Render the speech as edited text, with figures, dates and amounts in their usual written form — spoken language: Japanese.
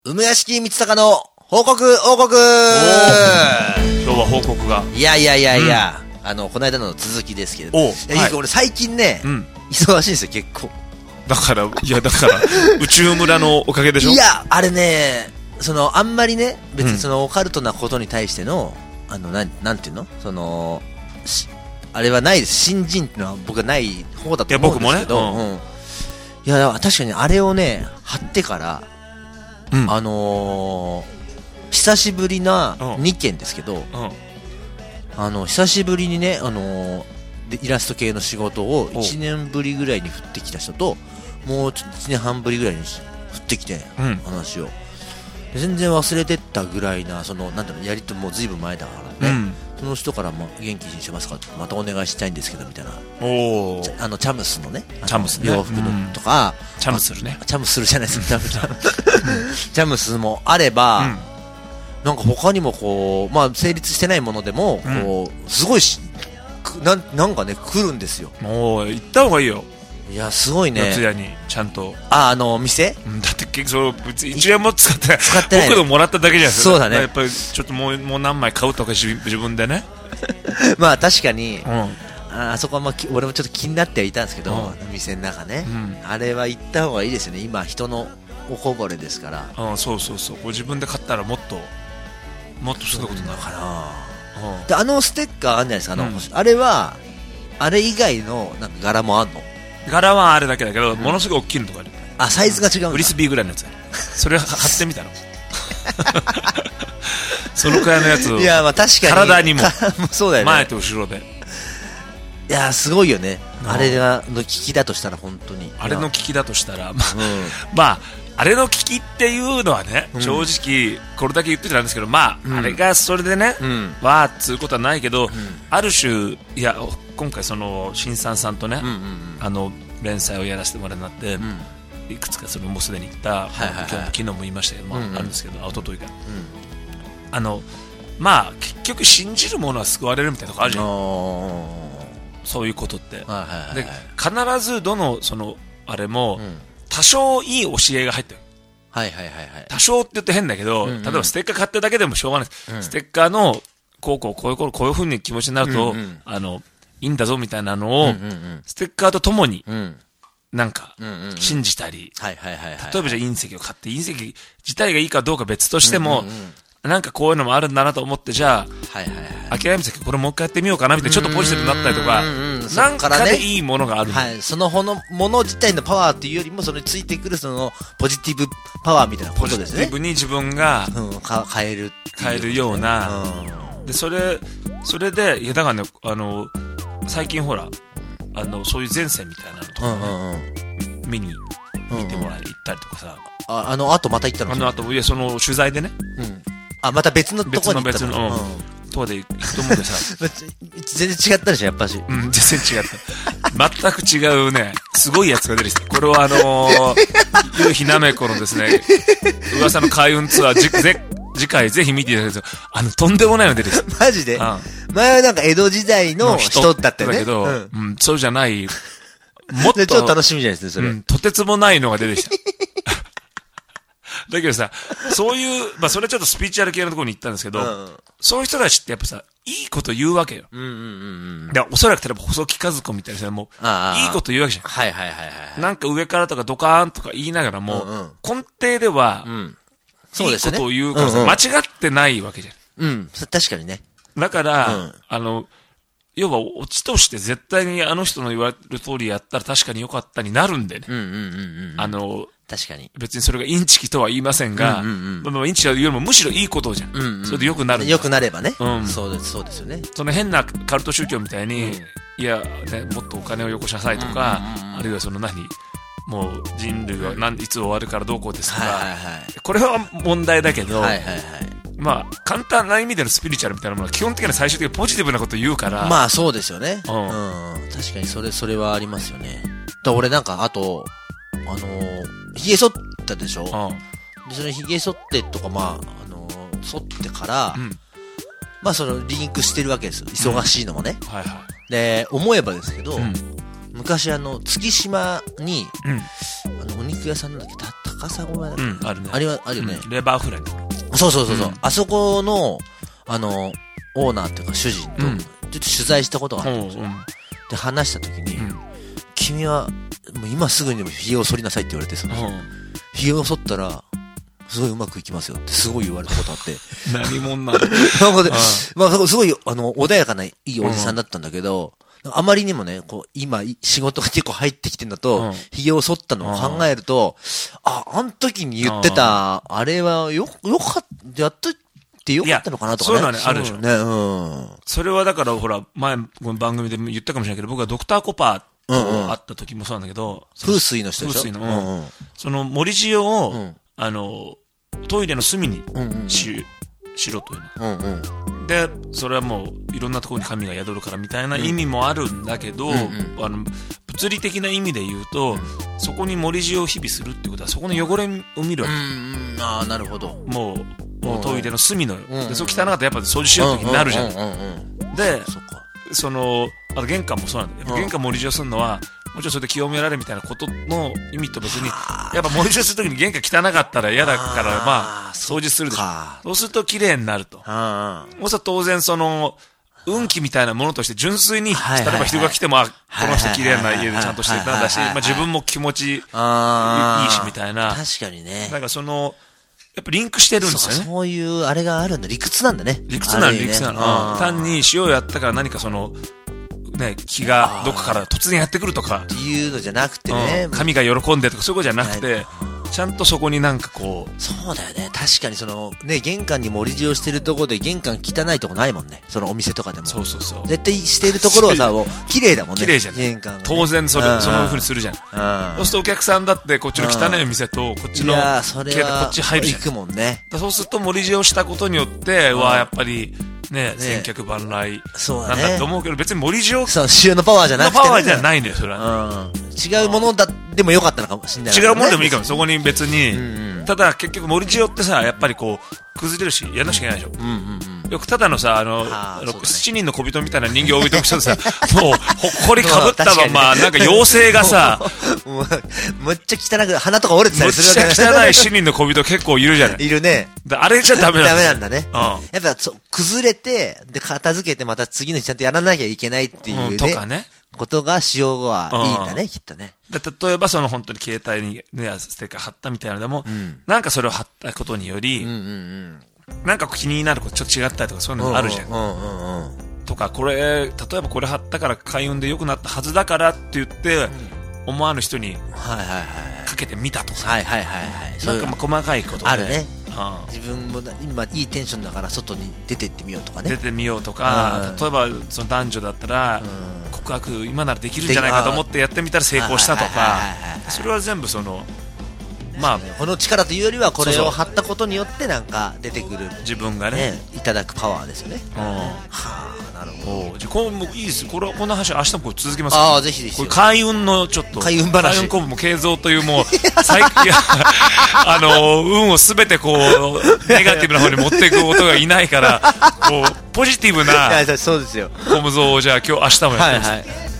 梅屋敷光隆の報告王国。 今日は報告が。 いや、この間の続きですけれど。俺最近ね、忙しいんですよ、結構。 だから、宇宙村のおかげでしょ。 いや、あれね、あんまりね、別にオカルトなことに対しての、なんていうのあれはないです。信心っていうのは僕はない方だと思うんですけど。 僕もね。 いや、だから確かにあれをね、貼ってから、久しぶりな2件ですけど、久しぶりにね、イラスト系の仕事を1年ぶりぐらいに降ってきた人と、もうちょっと1年半ぶりぐらいに降ってきて、話を。全然忘れてったぐらいな、なんだろう、やりともうずいぶん前だからね。その人から、元気にしてますかまたお願いしたいんですけど、みたいな。チャムスのね。 チャムスね。 洋服のとか。 チャムスルね。 チャムスルじゃないですか、チャムスもあれば、なんか他にも成立してないものでも、すごいなんかね、来るんですよ。 もう、行った方がいいよ。 いや、すごいね。 四谷に、ちゃんと。 店？ だって結構、1円も使ってない。 使ってない。 僕でもらっただけじゃないですか。 そうだね。 やっぱり、ちょっともう何枚買うとか自分でね。 まあ確かに、あそこは俺もちょっと気になってはいたんですけど、店の中ね。あれは行った方がいいですよね。今、人のおこぼれですから。 そう。自分で買ったらもっとすごいことになるかな。で、ステッカーあるじゃないですか。あれは、あれ以外のなんか柄もあんの？ 柄はあれだけだけど、ものすごい大きいのとかある。 サイズが違うんだ。 フリスビーぐらいのやつ。それ貼ってみたの。そのくらいのやつを。 いや、まあ確かに。 体にも。 そうだよね。 前と後ろで。 いや、すごいよね。あれの利きだとしたら本当に。 あれの利きだとしたら、あれの利きっていうのはね、正直、これだけ言ってたんですけど、あれがそれでね、わーっつうことはないけど、ある種、いや、今回新さんさんとね、連載をやらせてもらうようになって、いくつかもうすでに言った、昨日も言いましたけど、あるんですけど、一昨日から結局信じるものは救われるみたいなとこあるじゃん。そういうことって。で、必ずどの、あれも、多少いい教えが入ってる。多少って言って変だけど、例えばステッカー買ってるだけでもしょうがないです。ステッカーの、こういう風に気持ちになると、いいんだぞみたいなのを、ステッカーとともに、なんか、信じたり、例えばじゃあ隕石を買って、隕石自体がいいかどうか別としても、なんかこういうのもあるんだなと思って、じゃあ、諦めずこれもう一回やってみようかなみたいな、ちょっとポジティブになったりとか、なんかでいいものがある。 そのもの自体のパワーっていうよりも、それについてくるポジティブパワーみたいなことですね。 ポジティブに自分が、 変えるような。で、それで、いや、だからね、最近ほら、そういう前線みたいなのとか、見てもらい行ったりとかさ。 あとまた行ったの？ いや、取材でね。 また別のとこに行ったの？ とこで行くと思うんでさ。 全然違ったでしょ、やっぱし。 全然違った。全く違うね、すごいやつが出てきた。これは夕日なめこのですね、噂の開運ツアー、次回ぜひ見ていただきたいです。とんでもないの出てきた。 マジで？前はなんか江戸時代の人だったよね。 だけど、そうじゃない、もっと。 ちょっと楽しみじゃないですね、それ。 とてつもないのが出てきた。だけどさ、そういう、それちょっとスピリチュアル系のところに行ったんですけど、そういう人たちってやっぱさ、いいこと言うわけよ。おそらく例えば細木和子みたいな人もいいこと言うわけじゃん。なんか上からとかドカーンとか言いながらも、根底では、いいことを言うからさ、間違ってないわけじゃん。 確かにね。 だから、要はオチとして絶対にあの人の言われる通りやったら確かに良かったになるんでね。 確かに。 別にそれがインチキとは言いませんが、インチキというよりもむしろいいことじゃん。それで良くなる。 良くなればね。そうですよね。 その変なカルト宗教みたいに、いや、ね、もっとお金をよこしなさいとか、あるいはもう人類はいつ終わるからどうこうですとか、これは問題だけど、簡単な意味でのスピリチュアルみたいなものは基本的には最終的にポジティブなことを言うから。 そうですよね。確かにそれはありますよね。俺なんか、あと、髭剃ったでしょ？で、その髭剃ってとか、剃ってから、リンクしてるわけですよ。忙しいのもね。で、思えばですけど、昔月島に、お肉屋さんなんだっけ、 高砂屋だっけ、あるね。 あれは、あるよね。 レバーフライ。 そうそうそうそう。あそこの、オーナーっていうか主人と、ちょっと取材したことがあったんですよ。で、話した時に、君は、もう今すぐにでも髭を剃りなさいって言われて、髭を剃ったら、すごいうまくいきますよってすごい言われたことあって。 何者なのまあ、すごい、穏やかないいおじさんだったんだけど、あまりにもね、こう、今、仕事が結構入ってきてんだと、髭を剃ったのを考えると、あの時に言ってた、あれはよかった、やっとってよかったのかなとかね。 そういうのはね、あるでしょ。ね、それはだから、ほら、前、この番組でも言ったかもしれないけど、僕はドクターコパーと会った時もそうなんだけど、 風水の人でしょ。 風水の、その森塩を、トイレの隅にしろというの。で、それはもういろんなところに神が宿るからみたいな意味もあるんだけど、物理的な意味で言うと、そこに森塩を日々するってことは、そこの汚れを見るわけ。 ああ、なるほど。 もうトイレの隅の、で、そう汚かったらやっぱ掃除しようってになるじゃん。で、あと玄関もそうなんだけど、玄関森塩するのは、もちろんそれで清められるみたいなことの意味と別に、やっぱ森塩するときに玄関汚かったら嫌だから、まあ、掃除するでしょ。そうすると綺麗になると。そうすると当然運気みたいなものとして純粋に、例えば人が来ても、この人綺麗な家でちゃんとしてたんだし、まあ自分も気持ちいいしみたいな。 確かにね。 なんかやっぱリンクしてるんですよね。 そういう、あれがあるんだ。理屈なんだね。 理屈なの。単に塩やったから何かね、気がどっかから突然やってくるとか。 っていうのじゃなくてね。 神が喜んでとかそういうことじゃなくて、ちゃんとそこになんかこう。 そうだよね。確かにね、玄関に森塩してるところで玄関汚いとこないもんね。お店とかでも。 そうそうそう。 絶対してるところはさ、綺麗だもんね。 綺麗じゃん。 玄関。 当然その風にするじゃん。そうするとお客さんだってこっちの汚い店とこっちの、こっち入るじゃん。 行くもんね。 そうすると森塩したことによって、やっぱり、ね、千客万来。 そうだね。 なんだと思うけど、別に森塩。 そう、塩のパワーじゃなくて。 パワーじゃないんだよ、それは。 違うものでもよかったのかもしれない。 違うものでもいいかも、そこに別に。ただ、結局森塩ってさ、やっぱりこう、崩れるし、やんなきゃいけないでしょ。よくただのさ、7人の小人みたいな人形を置いておく人でさ、もう、ほっこりかぶったまま、なんか妖精がさ、 むっちゃ汚く、鼻とか折れてたりするわけ。 むっちゃ汚い7人の小人結構いるじゃない。 いるね。 あれじゃダメなんだ。 ダメなんだね。やっぱ、崩れて、で、片付けてまた次の日ちゃんとやらなきゃいけないっていうね。 とかね。 ことが塩はいいんだね、きっとね。 例えば本当に携帯にね、ステッカー貼ったみたいなのでも、なんかそれを貼ったことにより、なんか気になることちょっと違ったりとかそういうのあるじゃん。とか、例えばこれ貼ったから開運で良くなったはずだからって言って、思わぬ人にかけてみたとか。なんか細かいことあるね。自分も今いいテンションだから外に出てってみようとかね。 出てみようとか、例えば男女だったら、告白今ならできるんじゃないかと思ってやってみたら成功したとか、それは全部まあ、 この力というよりはこれを貼ったことによってなんか出てくる自分がねいただくパワーですよね。 はあ、なるほど。じゃあこれいいです。この話明日も続けます。 ああ、ぜひぜひ。 これ開運のちょっと開運話。 開運コンボも慶三というもう最近運をすべてこうネガティブな方に持っていくことがいないからこうポジティブなそうですよ。 コムゾをじゃあ今日明日もやってます。